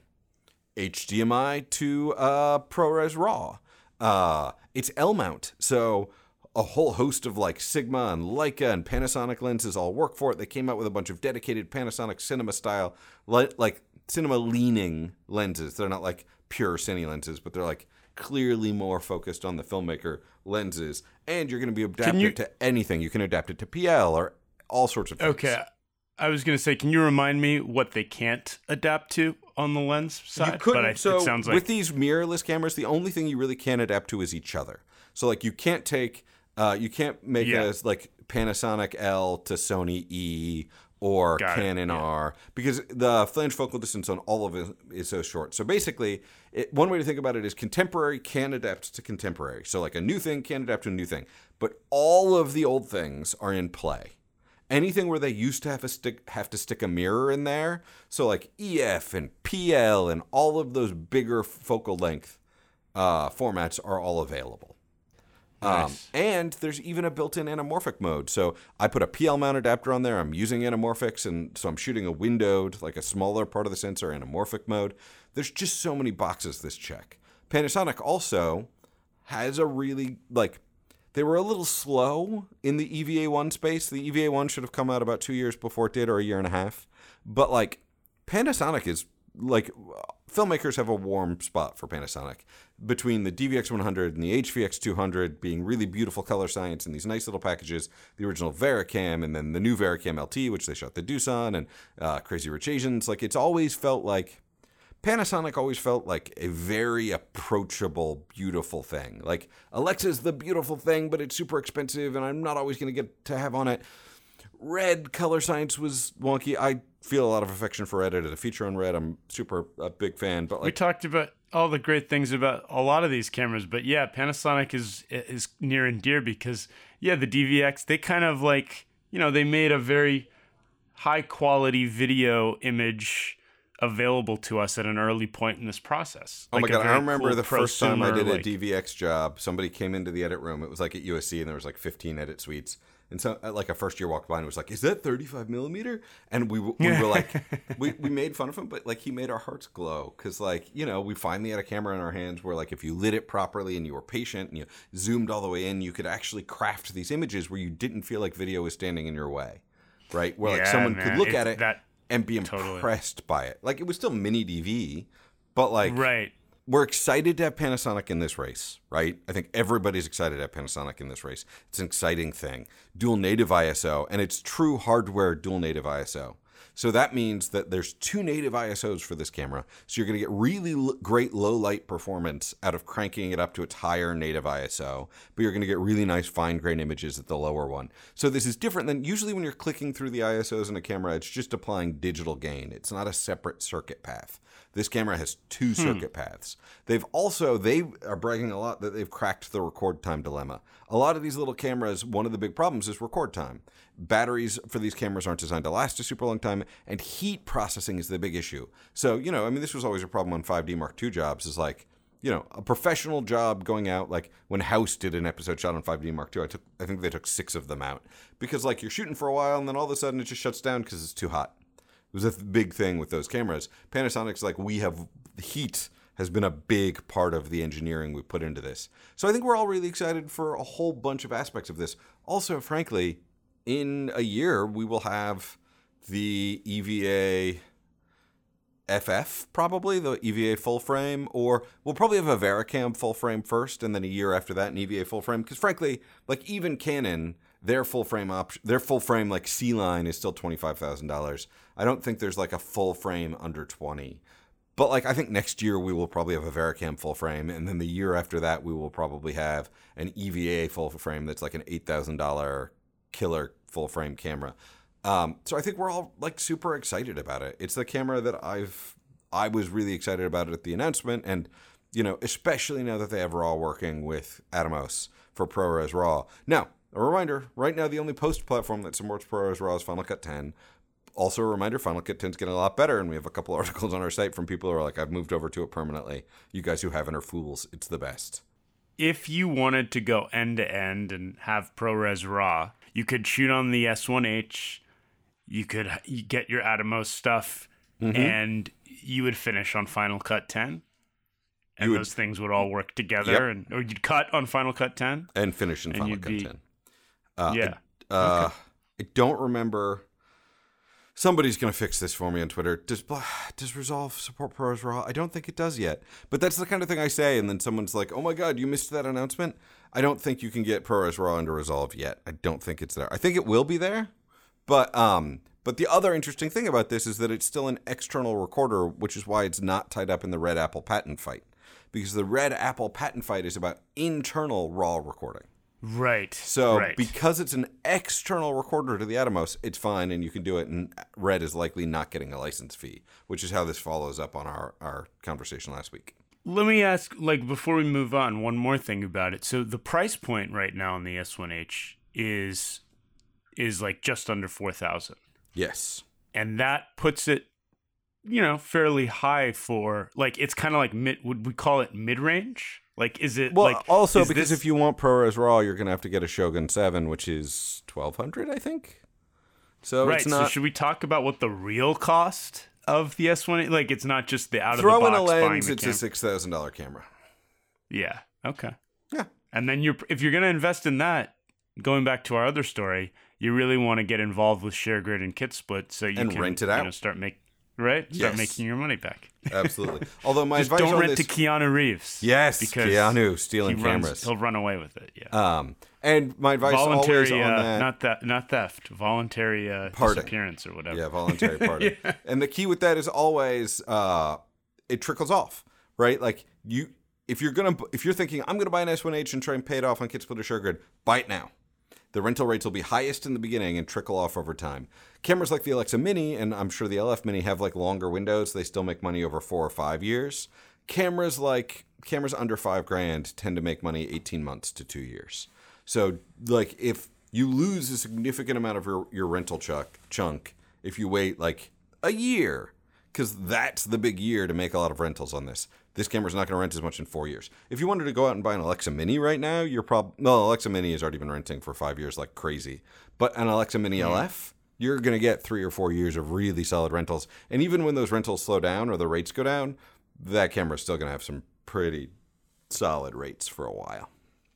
H D M I to uh, ProRes RAW. Uh, it's L-mount, so a whole host of like Sigma and Leica and Panasonic lenses all work for it. They came out with a bunch of dedicated Panasonic cinema style, li- like cinema leaning lenses. They're not like pure cine lenses, but they're like clearly more focused on the filmmaker lenses. And you're going to be adapted you... to anything. You can adapt it to P L or all sorts of things. Okay. I was going to say, can you remind me what they can't adapt to on the lens side? You couldn't. But I, so it sounds like... with these mirrorless cameras, the only thing you really can adapt to is each other. So like you can't take, uh, you can't make yeah. a like Panasonic L to Sony E or Got Canon yeah. R because the flange focal distance on all of it is so short. So basically, it, one way to think about it is contemporary can adapt to contemporary. So like a new thing can adapt to a new thing, but all of the old things are in play. Anything where they used to have, a stick, have to stick a mirror in there, so like E F and P L and all of those bigger focal length uh, formats are all available. Nice. Um, and there's even a built-in anamorphic mode. So I put a P L mount adapter on there. I'm using anamorphics, and so I'm shooting a windowed, like a smaller part of the sensor, anamorphic mode. There's just so many boxes this check. Panasonic also has a really, like... They were a little slow in the E V A one space. The E V A one should have come out about two years before it did, or a year and a half. But, like, Panasonic is, like, filmmakers have a warm spot for Panasonic. Between the D V X one hundred and the H V X two hundred being really beautiful color science and these nice little packages, the original Vericam and then the new Vericam L T, which they shot the Deuce on, and uh, Crazy Rich Asians. Like, it's always felt like Panasonic always felt like a very approachable, beautiful thing. Like, Alexa's the beautiful thing, but it's super expensive, and I'm not always going to get to have on it. Red color science was wonky. I feel a lot of affection for Red. I did a feature on Red. I'm super a big fan. But like, we talked about all the great things about a lot of these cameras, but yeah, Panasonic is is near and dear because yeah, the D V X, they kind of like, you know, they made a very high quality video image available to us at an early point in this process. Oh like my God, I remember cool the first time I did a like, D V X job, somebody came into the edit room. It was like at U S C, and there was like fifteen edit suites. And so, like, a first year walked by and was like, "Is that thirty-five millimeter?" And we we were like, we, we made fun of him, but like he made our hearts glow because, like, you know, we finally had a camera in our hands where, like, if you lit it properly and you were patient and you zoomed all the way in, you could actually craft these images where you didn't feel like video was standing in your way, right? Where like yeah, someone man. could look it, at it that, and be totally. impressed by it. Like, it was still mini D V, but like, right. We're excited to have Panasonic in this race, right? I think everybody's excited to have Panasonic in this race. It's an exciting thing. Dual native I S O, and it's true hardware dual native I S O. So that means that there's two native I S Os for this camera. So you're going to get really l- great low light performance out of cranking it up to its higher native I S O, but you're going to get really nice fine grain images at the lower one. So this is different than usually when you're clicking through the I S Os in a camera, it's just applying digital gain. It's not a separate circuit path. This camera has two circuit hmm. paths. They've also, they are bragging a lot that they've cracked the record time dilemma. A lot of these little cameras, one of the big problems is record time. Batteries for these cameras aren't designed to last a super long time, and heat processing is the big issue. So, you know, I mean, this was always a problem on five D Mark two jobs, is like, you know, a professional job going out, like when House did an episode shot on five D Mark two, I took, I think they took six of them out. Because, like, you're shooting for a while, and then all of a sudden it just shuts down because it's too hot. It was a th- big thing with those cameras. Panasonic's like, we have heat has been a big part of the engineering we put into this. So I think we're all really excited for a whole bunch of aspects of this. Also, frankly, in a year, we will have the E V A F F, probably, the E V A full frame, or we'll probably have a Vericam full frame first, and then a year after that, an E V A full frame. Because frankly, like even Canon, their full frame option, their full frame like C line is still twenty-five thousand dollars. I don't think there's like a full frame under twenty. But like I think next year we will probably have a Vericam full frame, and then the year after that we will probably have an E V A full frame that's like an eight thousand dollars killer full frame camera. Um, so I think we're all like super excited about it. It's the camera that I've I was really excited about it at the announcement, and you know, especially now that they have RAW working with Atomos for ProRes RAW. Now, a reminder, right now the only post platform that supports ProRes RAW is Final Cut ten. Also a reminder, Final Cut ten is getting a lot better, and we have a couple articles on our site from people who are like, I've moved over to it permanently. You guys who haven't are fools. It's the best. If you wanted to go end to end and have ProRes RAW, you could shoot on the S one H, you could you get your Atomos stuff, mm-hmm. and you would finish on Final Cut ten. And would, those things would all work together, yep. and or you'd cut on Final Cut ten. And finish in Final Cut be, ten. Uh, yeah. I, uh, okay. I don't remember... Somebody's going to fix this for me on Twitter. Does does Resolve support ProRes RAW? I don't think it does yet. But that's the kind of thing I say, and then someone's like, oh my God, you missed that announcement? I don't think you can get ProRes RAW into Resolve yet. I don't think it's there. I think it will be there. But um, but the other interesting thing about this is that it's still an external recorder, which is why it's not tied up in the Red Apple patent fight. Because the Red Apple patent fight is about internal RAW recording. Right. So right. because it's an external recorder to the Atomos, it's fine and you can do it, and Red is likely not getting a license fee, which is how this follows up on our, our conversation last week. Let me ask, like, before we move on, one more thing about it. So the price point right now on the S one H is is like just under four thousand dollars. Yes. And that puts it, you know, fairly high for, like, it's kind of like mid, would we call it mid-range? Like, is it well, like... also, because this... if you want ProRes RAW, you're going to have to get a Shogun seven, which is twelve hundred dollars, I think. So right, it's not... so should we talk about what the real cost of the S one... Like, it's not just the out-of-the-box Throw in a buying lens, the it's camera. a six thousand dollars camera. Yeah, okay. Yeah. And then you're if you're going to invest in that, going back to our other story, you really want to get involved with ShareGrid and KitSplit so you and can rent it out. You know, start make right? Start yes. making your money back. Absolutely. Although my Just advice don't on rent this... to Keanu Reeves. Yes, because Keanu stealing he runs, cameras. He'll run away with it. Yeah. Um, and my advice voluntary, always on uh, that... not that, not theft, voluntary uh, Parting. disappearance or whatever. Yeah, voluntary parting. yeah. And the key with that is always, uh, it trickles off, right? Like you, if you're gonna, if you're thinking I'm gonna buy an S one H and try and pay it off on Kit Splitter Suregrid, buy it now. The rental rates will be highest in the beginning and trickle off over time. Cameras like the Alexa Mini, and I'm sure the L F Mini, have like longer windows. They still make money over four or five years. Cameras like cameras under five grand tend to make money eighteen months to two years. So like if you lose a significant amount of your, your rental chuck, chunk if you wait like a year, because that's the big year to make a lot of rentals on this. This camera's not going to rent as much in four years. If you wanted to go out and buy an Alexa Mini right now, you're probably... No, Alexa Mini has already been renting for five years like crazy. But an Alexa Mini mm. L F, you're going to get three or four years of really solid rentals. And even when those rentals slow down or the rates go down, that camera's still going to have some pretty solid rates for a while.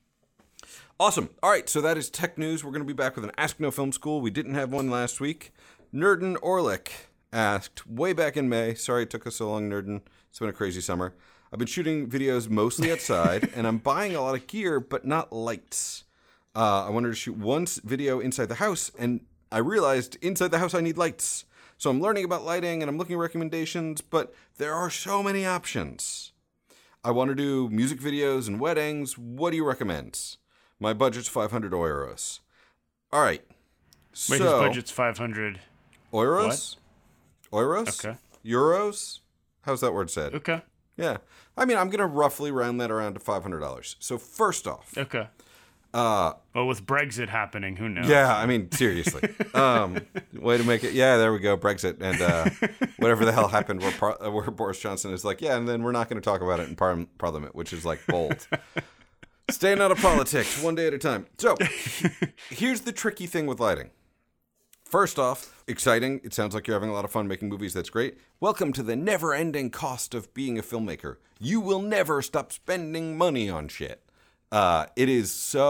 Awesome. All right, so that is tech news. We're going to be back with an Ask No Film School. We didn't have one last week. Nerden Orlick asked way back in May. Sorry it took us so long, Nerden. It's been a crazy summer. I've been shooting videos mostly outside, and I'm buying a lot of gear, but not lights. Uh, I wanted to shoot one video inside the house, and I realized inside the house I need lights. So I'm learning about lighting, and I'm looking at recommendations, but there are so many options. I want to do music videos and weddings. What do you recommend? My budget's five hundred euros. All right. Wait, so, his budget's five hundred. Euros? What? Euros? Okay. Euros? How's that word said? Okay. Yeah. I mean, I'm going to roughly round that around to five hundred dollars. So first off. Okay. Uh, well, with Brexit happening, who knows? Yeah, I mean, seriously. um, way to make it. Yeah, there we go. Brexit. And uh, whatever the hell happened where, par- where Boris Johnson is like, yeah, and then we're not going to talk about it in par- Parliament, which is like bold. Staying out of politics, one day at a time. So here's the tricky thing with lighting. First off, exciting. It sounds like you're having a lot of fun making movies. That's great. Welcome to the never-ending cost of being a filmmaker. You will never stop spending money on shit. Uh, it is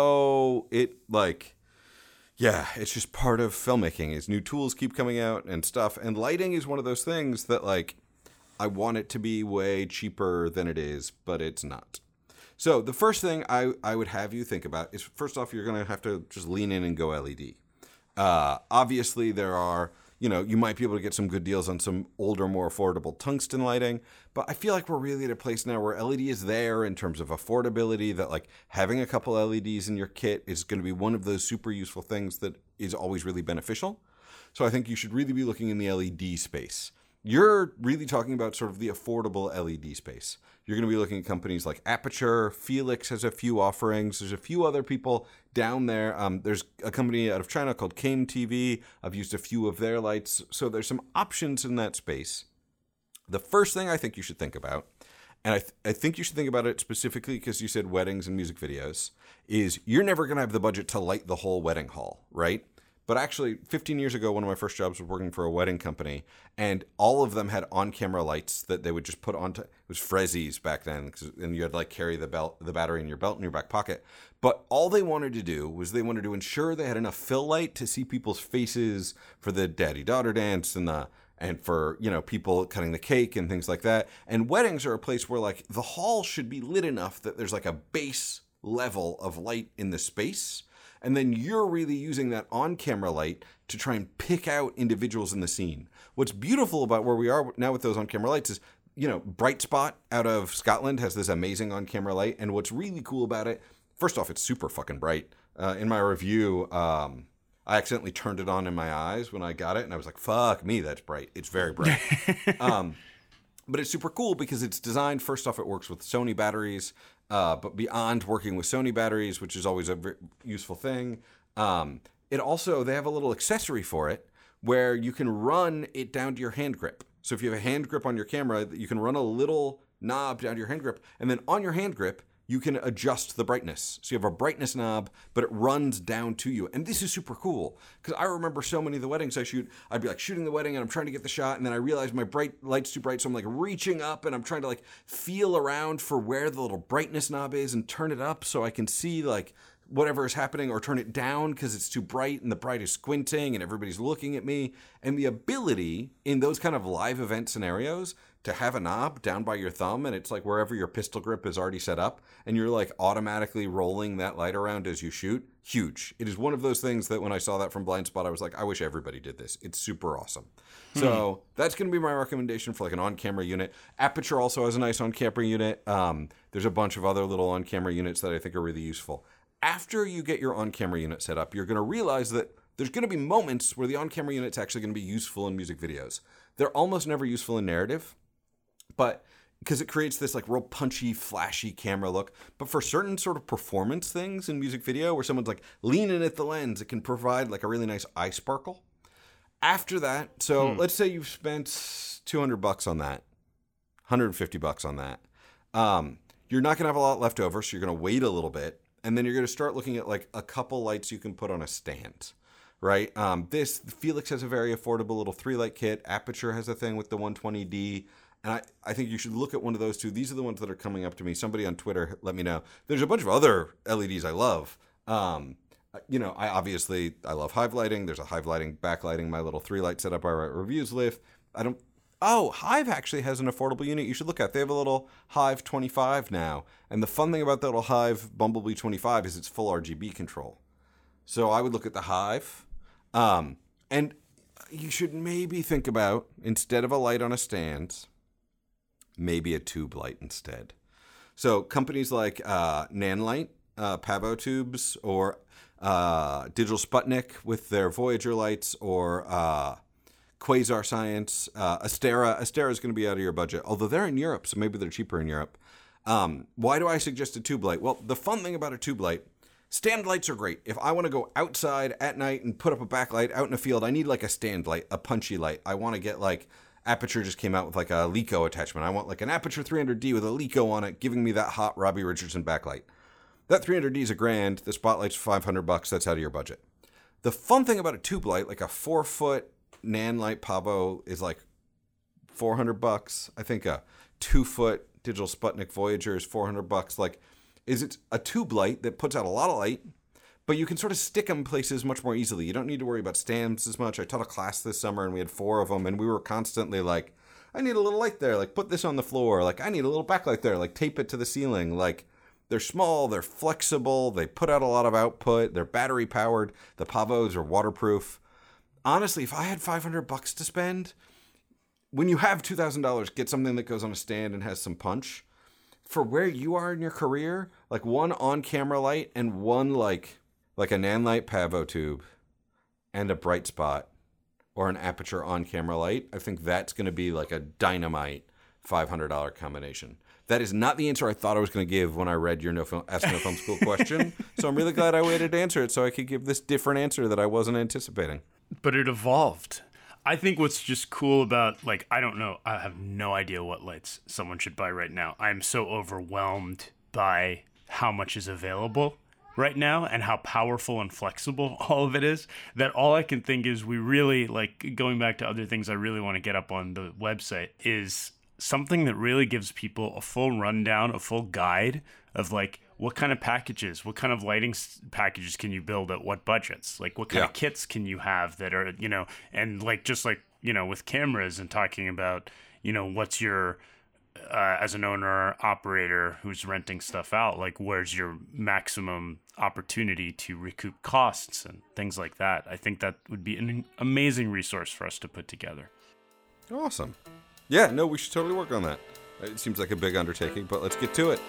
so, it like, yeah, it's just part of filmmaking. As new tools keep coming out and stuff. And lighting is one of those things that, like, I want it to be way cheaper than it is, but it's not. So the first thing I, I would have you think about is, first off, you're going to have to just lean in and go L E D. Uh, obviously, there are, you know, you might be able to get some good deals on some older, more affordable tungsten lighting, but I feel like we're really at a place now where L E D is there in terms of affordability, that like having a couple L E Ds in your kit is going to be one of those super useful things that is always really beneficial. So I think you should really be looking in the L E D space. You're really talking about sort of the affordable L E D space. You're going to be looking at companies like Aperture. Felix has a few offerings. There's a few other people down there. Um, there's a company out of China called Kane T V. I've used a few of their lights. So there's some options in that space. The first thing I think you should think about, and I, th- I think you should think about it specifically because you said weddings and music videos, is you're never going to have the budget to light the whole wedding hall, right? But actually, fifteen years ago, one of my first jobs was working for a wedding company, and all of them had on-camera lights that they would just put on. T- it was Frezzies back then, and you had to like carry the belt, the battery in your belt in your back pocket. But all they wanted to do was they wanted to ensure they had enough fill light to see people's faces for the daddy-daughter dance and the and for, you know, people cutting the cake and things like that. And weddings are a place where like the hall should be lit enough that there's like a base level of light in the space. And then you're really using that on-camera light to try and pick out individuals in the scene. What's beautiful about where we are now with those on-camera lights is, you know, Bright Spot out of Scotland has this amazing on-camera light. And what's really cool about it, first off, it's super fucking bright. Uh, in my review, um, I accidentally turned it on in my eyes when I got it. And I was like, fuck me, that's bright. It's very bright. um, but it's super cool because it's designed, first off, it works with Sony batteries. Uh, but beyond working with Sony batteries, which is always a very useful thing, um, it also, they have a little accessory for it where you can run it down to your hand grip. So if you have a hand grip on your camera, you can run a little knob down to your hand grip, and then on your hand grip, you can adjust the brightness. So you have a brightness knob, but it runs down to you. And this is super cool because I remember so many of the weddings I shoot, I'd be like shooting the wedding and I'm trying to get the shot. And then I realize my bright light's too bright. So I'm like reaching up and I'm trying to like feel around for where the little brightness knob is and turn it up so I can see like whatever is happening or turn it down because it's too bright and the bright is squinting and everybody's looking at me. And the ability in those kind of live event scenarios to have a knob down by your thumb and it's like wherever your pistol grip is already set up and you're like automatically rolling that light around as you shoot, huge. It is one of those things that when I saw that from Blind Spot, I was like, I wish everybody did this. It's super awesome. Hmm. So that's going to be my recommendation for like an on-camera unit. Aperture also has a nice on-camera unit. Um, there's a bunch of other little on-camera units that I think are really useful. After you get your on-camera unit set up, you're going to realize that there's going to be moments where the on-camera unit's actually going to be useful in music videos. They're almost never useful in narrative, but because it creates this like real punchy, flashy camera look. But for certain sort of performance things in music video where someone's like leaning at the lens, it can provide like a really nice eye sparkle. After that, so hmm. let's say you've spent two hundred bucks on that, one hundred fifty bucks on that. Um, you're not going to have a lot left over, so you're going to wait a little bit. And then you're going to start looking at like a couple lights you can put on a stand, right? Um, this, Felix has a very affordable little three light kit. Aperture has a thing with the one twenty D. And I, I think you should look at one of those two. These are the ones that are coming up to me. Somebody on Twitter, let me know. There's a bunch of other L E Ds I love. Um, you know, I obviously, I love Hive lighting. There's a Hive lighting backlighting, my little three light setup I write reviews with. I don't, oh, Hive actually has an affordable unit you should look at. They have a little Hive twenty-five now. And the fun thing about that little Hive Bumblebee twenty-five is it's full R G B control. So I would look at the Hive. Um, and you should maybe think about, instead of a light on a stand, maybe a tube light instead. So companies like uh, Nanlite, uh, Pavo tubes, or uh, Digital Sputnik with their Voyager lights, or uh, Quasar Science, uh, Astera. Astera is going to be out of your budget, although they're in Europe, so maybe they're cheaper in Europe. Um, why do I suggest a tube light? Well, the fun thing about a tube light, stand lights are great. If I want to go outside at night and put up a backlight out in a field, I need like a stand light, a punchy light. I want to get like, Aperture just came out with like a Leica attachment. I want like an Aperture three hundred D with a Leica on it, giving me that hot Robbie Richardson backlight. That three hundred D is a grand. The Spotlight's five hundred bucks. That's out of your budget. The fun thing about a tube light, like a four foot Nanlite Pavo is like four hundred bucks. I think a two foot Digital Sputnik Voyager is four hundred bucks. Like, is it's a tube light that puts out a lot of light, but you can sort of stick them places much more easily. You don't need to worry about stands as much. I taught a class this summer, and we had four of them, and we were constantly like, I need a little light there. Like, put this on the floor. Like, I need a little backlight there. Like, tape it to the ceiling. Like, they're small. They're flexible. They put out a lot of output. They're battery-powered. The Pavos are waterproof. Honestly, if I had five hundred bucks to spend, when you have two thousand dollars, get something that goes on a stand and has some punch. For where you are in your career, like one on-camera light and one, like... like a Nanlite Pavo tube and a bright spot or an Aperture on-camera light, I think that's going to be like a dynamite five hundred dollars combination. That is not the answer I thought I was going to give when I read your no film, Ask No Film School question. So I'm really glad I waited to answer it so I could give this different answer that I wasn't anticipating. But it evolved. I think what's just cool about, like, I don't know, I have no idea what lights someone should buy right now. I'm so overwhelmed by how much is available right now and how powerful and flexible all of it is, that all I can think is we really, like, going back to other things I really want to get up on the website, is something that really gives people a full rundown, a full guide of, like, what kind of packages, what kind of lighting s- packages can you build at what budgets? Like, what kind yeah. of kits can you have that are, you know, and, like, just like, you know, with cameras and talking about, you know, what's your... Uh, as an owner or operator who's renting stuff out, like, where's your maximum opportunity to recoup costs and things like that. I think that would be an amazing resource for us to put together. Awesome. Yeah, no, we should totally work on that. It seems like a big undertaking, but let's get to it.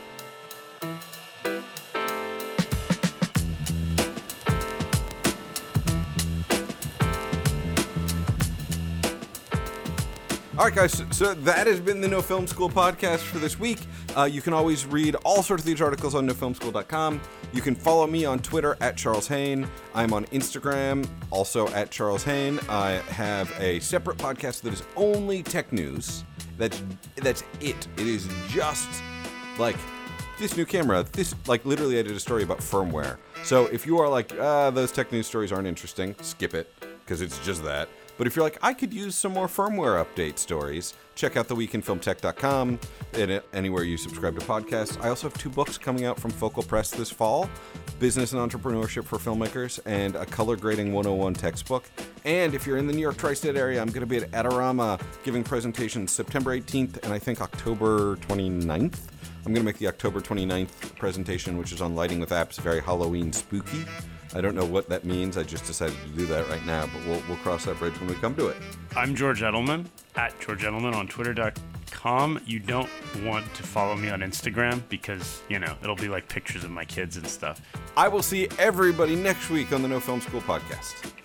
All right, guys, so that has been the No Film School podcast for this week. Uh, you can always read all sorts of these articles on no film school dot com. You can follow me on Twitter at Charles Hain. I'm on Instagram, also at Charles Hain. I have a separate podcast that is only tech news. That's that's it. It is just like this new camera. This, like, literally I did a story about firmware. So if you are like, ah, those tech news stories aren't interesting, skip it, because it's just that. But if you're like, I could use some more firmware update stories, check out the week in film tech dot com and anywhere you subscribe to podcasts. I also have two books coming out from Focal Press this fall, Business and Entrepreneurship for Filmmakers and a Color Grading one oh one textbook. And if you're in the New York tri-state area, I'm going to be at Adorama giving presentations September eighteenth and I think October twenty-ninth. I'm going to make the October twenty-ninth presentation, which is on lighting with apps, very Halloween spooky. I don't know what that means. I just decided to do that right now, but we'll we'll cross that bridge when we come to it. I'm George Edelman, at George Edelman on twitter dot com. You don't want to follow me on Instagram because, you know, it'll be like pictures of my kids and stuff. I will see everybody next week on the No Film School podcast.